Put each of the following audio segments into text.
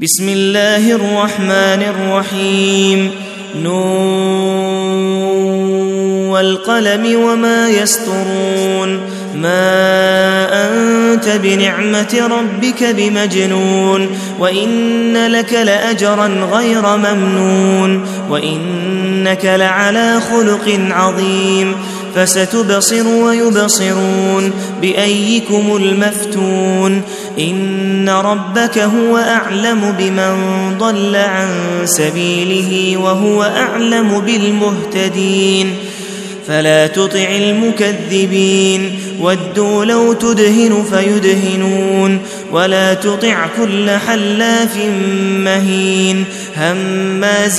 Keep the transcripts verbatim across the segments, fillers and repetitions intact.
بسم الله الرحمن الرحيم نون والقلم وما يسطرون ما أنت بنعمة ربك بمجنون وإن لك لأجرا غير ممنون وإنك لعلى خلق عظيم فستبصر ويبصرون بأيكم المفتون إن ربك هو أعلم بمن ضل عن سبيله وهو أعلم بالمهتدين فلا تطع المكذبين ودوا لو تدهن فيدهنون ولا تطع كل حلاف مهين هماز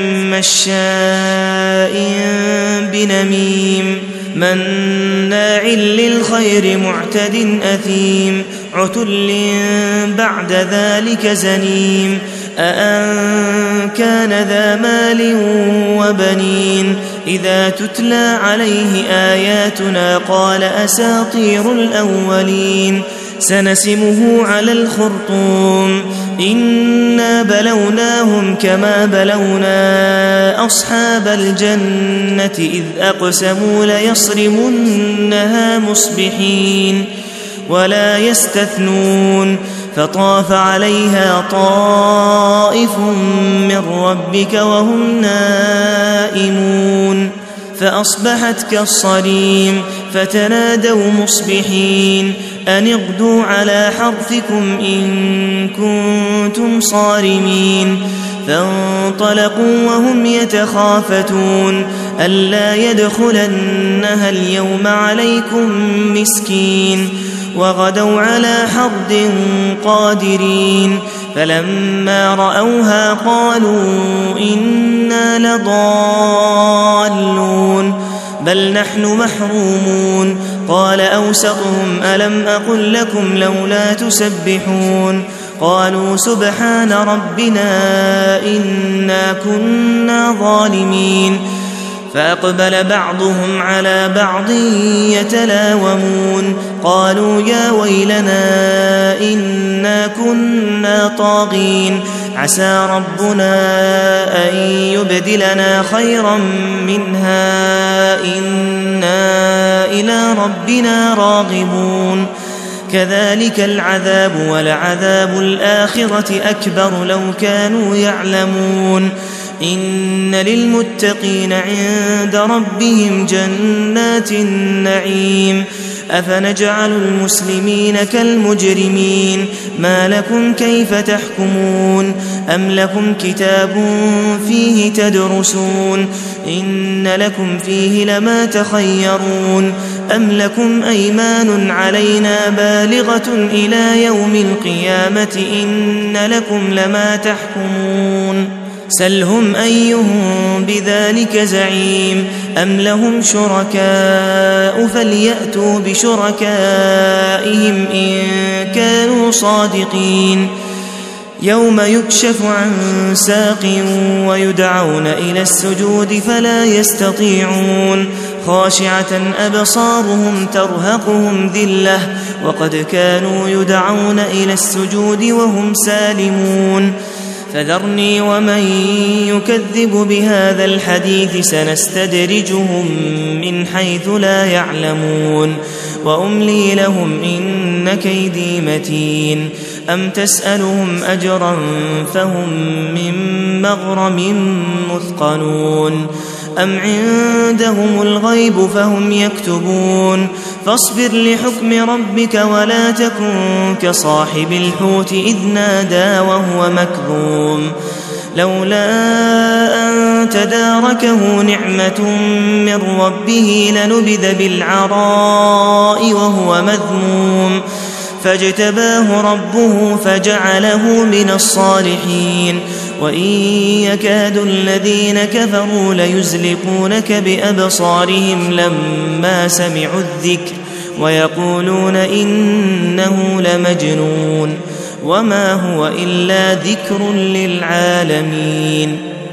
مشاء بنميم مناع للخير معتد أثيم عتل بعد ذلك زنيم أأن كان ذا مال وبنين إذا تتلى عليه آياتنا قال أساطير الأولين سنسمه على الخرطوم إنا بلوناهم كما بلونا أصحاب الجنة إذ أقسموا ليصرمنها مصبحين ولا يستثنون فطاف عليها طائف من ربك وهم نائمون فأصبحت كالصريم فتنادوا مصبحين أن اغدوا على حرثكم إن كنتم صارمين فانطلقوا وهم يتخافتون ألا يدخلنها اليوم عليكم مسكين وغدوا على حرد قادرين فلما رأوها قالوا إنا لضالون بل نحن محرومون قال أوسطهم ألم أقل لكم لولا تسبحون قالوا سبحان ربنا إنا كنا ظالمين فأقبل بعضهم على بعض يتلاومون قالوا يا ويلنا إنا كنا طاغين عسى ربنا أن يبدلنا خيرا منها إنا إلى ربنا راغبون كذلك العذاب ولعذاب الآخرة أكبر لو كانوا يعلمون إن للمتقين عند ربهم جنات النعيم أفنجعل المسلمين كالمجرمين ما لكم كيف تحكمون أم لكم كتاب فيه تدرسون إن لكم فيه لما تخيرون أم لكم أيمان علينا بالغة إلى يوم القيامة إن لكم لما تحكمون سلهم أيهم بذلك زعيم أم لهم شركاء فليأتوا بشركائهم إن كانوا صادقين يوم يكشف عن ساق ويدعون إلى السجود فلا يستطيعون خاشعة أبصارهم ترهقهم ذلة وقد كانوا يدعون إلى السجود وهم سالمون فذرني ومن يكذب بهذا الحديث سنستدرجهم من حيث لا يعلمون وأملي لهم إن كيدي متين أم تسألهم أجرا فهم من مغرم مثقلون أم عندهم الغيب فهم يكتبون فاصبر لحكم ربك ولا تكن كصاحب الحوت إذ نادى وهو مكظوم لولا أن تداركه نعمة من ربه لنبذ بالعراء وهو مذموم فاجتباه ربه فجعله من الصالحين وإن يكاد الذين كفروا ليزلقونك بأبصارهم لما سمعوا الذكر ويقولون إنه لمجنون وما هو إلا ذكر للعالمين.